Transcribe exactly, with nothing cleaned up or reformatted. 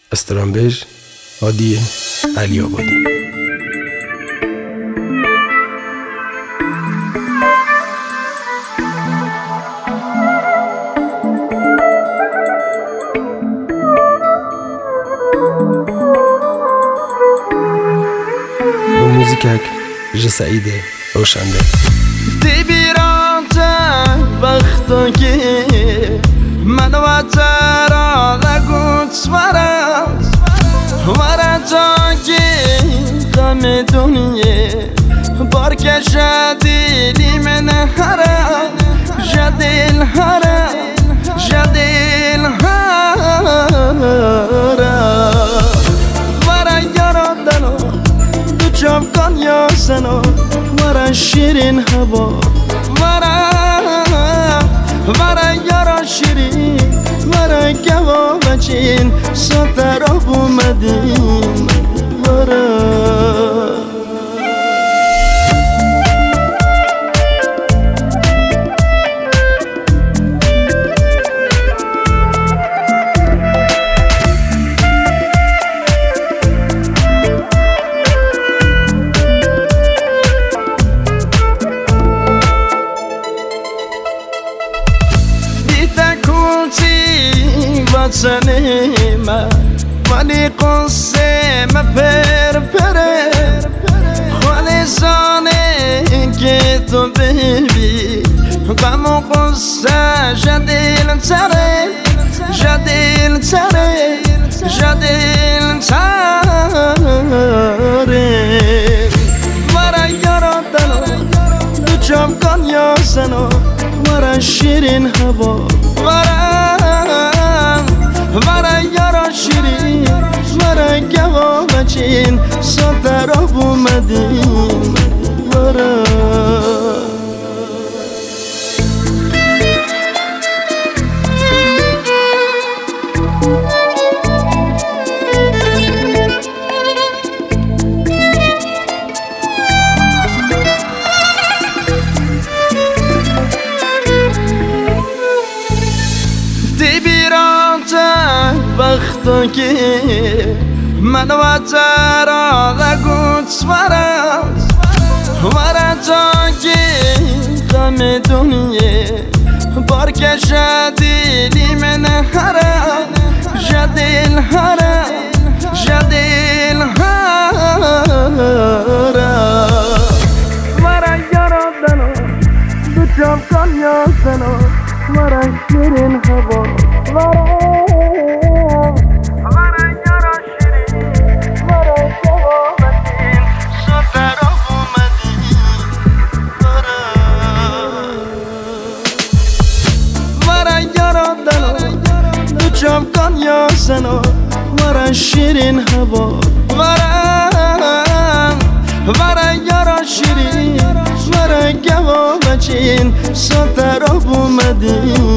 استرامبژ هادی علی آبادی. با موزیکک ج سعید روشنده. دی بیرانته وقتا که منو اترا لگوت ورم ورم تا که غم دنیه بار که جدیلی من هرم جدیل هرم جدیل هرم ورم یارادنو دو چاب کن یا سنو ورم شیرین هوا ورم ورم یارا شیرین ورم گوا بچین ستراب اومدین ورم وطن من ولی قصه من پر پره خالصانه که تو ببی غم و قصه جدیل تره جدیل تره جدیل تره ورا یارا دلو دو چام کن یا زنو ورا شیرین هوا ورا ورا یارا شیرین ورا گوا بچین ستراب اومدین ورا وقتا که منو اترا لگوت ورم ورم تا که غم دنیه بار که جدیلی من هرم جدیل هرم جدیل هرم ورم یارادنو دو چام کن یا زنو ورم شیرین هوا ورم چام کن یا زنو ورا شیرین هوا ورم ورا یارا شیرین ورا گوا بچین ستراب اومدین